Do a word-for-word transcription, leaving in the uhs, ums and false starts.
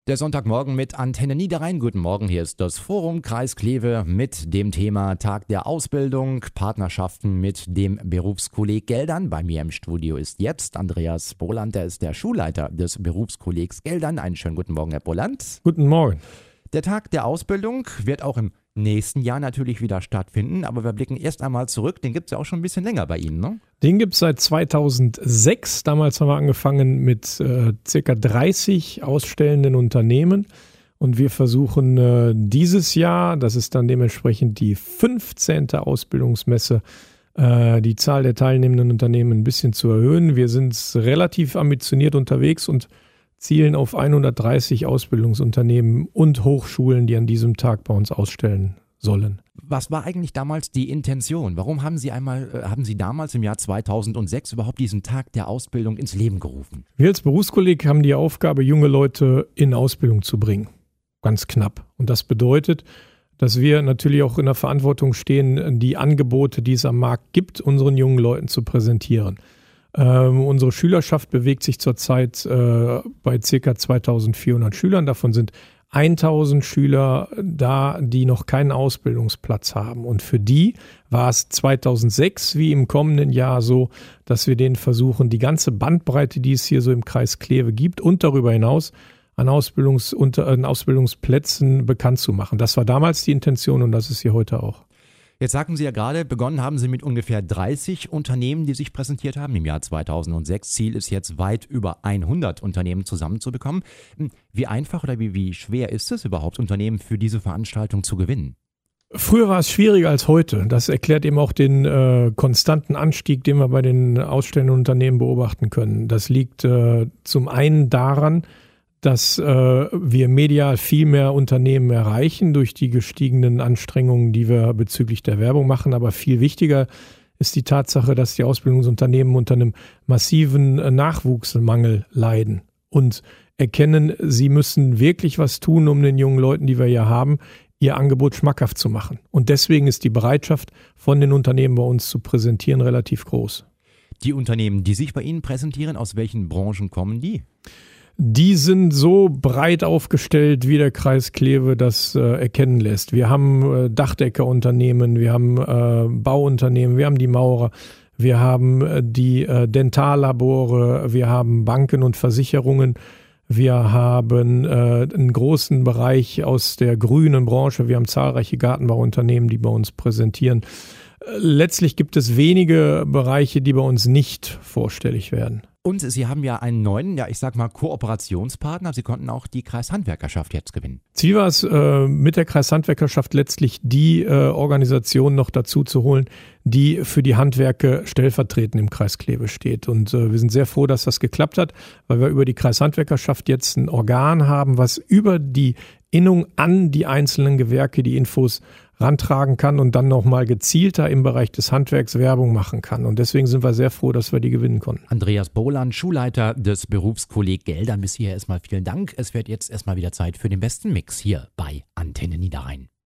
Der Sonntagmorgen mit Antenne Niederrhein. Guten Morgen, hier ist das Forum Kreis Kleve mit dem Thema Tag der Ausbildung, Partnerschaften mit dem Berufskolleg Geldern. Bei mir im Studio ist jetzt Andreas Boland, der ist der Schulleiter des Berufskollegs Geldern. Einen schönen guten Morgen, Herr Boland. Guten Morgen. Der Tag der Ausbildung wird auch im nächsten Jahr natürlich wieder stattfinden, aber wir blicken erst einmal zurück. Den gibt es ja auch schon ein bisschen länger bei Ihnen, ne? Den gibt es seit zweitausendsechs. Damals haben wir angefangen mit äh, circa dreißig ausstellenden Unternehmen. Und wir versuchen äh, dieses Jahr, das ist dann dementsprechend die fünfzehnte Ausbildungsmesse, äh, die Zahl der teilnehmenden Unternehmen ein bisschen zu erhöhen. Wir sind relativ ambitioniert unterwegs und zielen auf hundertdreißig Ausbildungsunternehmen und Hochschulen, die an diesem Tag bei uns ausstellen sollen. Was war eigentlich damals die Intention? Warum haben Sie einmal, äh, haben Sie damals im Jahr zweitausendsechs überhaupt diesen Tag der Ausbildung ins Leben gerufen? Wir als Berufskolleg haben die Aufgabe, junge Leute in Ausbildung zu bringen. Ganz knapp. Und das bedeutet, dass wir natürlich auch in der Verantwortung stehen, die Angebote, die es am Markt gibt, unseren jungen Leuten zu präsentieren. Ähm, unsere Schülerschaft bewegt sich zurzeit äh, bei ca. zweitausendvierhundert Schülern. Davon sind tausend Schüler da, die noch keinen Ausbildungsplatz haben. Und für die war es zweitausendsechs wie im kommenden Jahr so, dass wir denen versuchen, die ganze Bandbreite, die es hier so im Kreis Kleve gibt und darüber hinaus an, Ausbildungs- unter, an Ausbildungsplätzen bekannt zu machen. Das war damals die Intention und das ist hier heute auch. Jetzt sagten Sie ja gerade, begonnen haben Sie mit ungefähr dreißig Unternehmen, die sich präsentiert haben im Jahr zweitausendsechs. Ziel ist jetzt weit über hundert Unternehmen zusammenzubekommen. Wie einfach oder wie, wie schwer ist es überhaupt, Unternehmen für diese Veranstaltung zu gewinnen? Früher war es schwieriger als heute. Das erklärt eben auch den äh, konstanten Anstieg, den wir bei den ausstellenden Unternehmen beobachten können. Das liegt äh, zum einen daran, dass äh, wir medial viel mehr Unternehmen erreichen durch die gestiegenen Anstrengungen, die wir bezüglich der Werbung machen. Aber viel wichtiger ist die Tatsache, dass die Ausbildungsunternehmen unter einem massiven äh, Nachwuchsmangel leiden und erkennen, sie müssen wirklich was tun, um den jungen Leuten, die wir hier haben, ihr Angebot schmackhaft zu machen. Und deswegen ist die Bereitschaft von den Unternehmen bei uns zu präsentieren relativ groß. Die Unternehmen, die sich bei Ihnen präsentieren, aus welchen Branchen kommen die? Die sind so breit aufgestellt, wie der Kreis Kleve das äh, erkennen lässt. Wir haben äh, Dachdeckerunternehmen, wir haben äh, Bauunternehmen, wir haben die Maurer, wir haben äh, die äh, Dentallabore, wir haben Banken und Versicherungen, wir haben äh, einen großen Bereich aus der grünen Branche, wir haben zahlreiche Gartenbauunternehmen, die bei uns präsentieren. Äh, letztlich gibt es wenige Bereiche, die bei uns nicht vorstellig werden. Und Sie haben ja einen neuen, ja ich sag mal, Kooperationspartner. Sie konnten auch die Kreishandwerkerschaft jetzt gewinnen. Ziel war es, äh, mit der Kreishandwerkerschaft letztlich die äh, Organisation noch dazu zu holen, die für die Handwerke stellvertretend im Kreis Kleve steht. Und äh, wir sind sehr froh, dass das geklappt hat, weil wir über die Kreishandwerkerschaft jetzt ein Organ haben, was über die Innung an die einzelnen Gewerke die Infos rantragen kann und dann nochmal gezielter im Bereich des Handwerks Werbung machen kann. Und deswegen sind wir sehr froh, dass wir die gewinnen konnten. Andreas Boland, Schulleiter des Berufskolleg Geldern. Bis hierher erstmal vielen Dank. Es wird jetzt erstmal wieder Zeit für den besten Mix hier bei Antenne Niederrhein.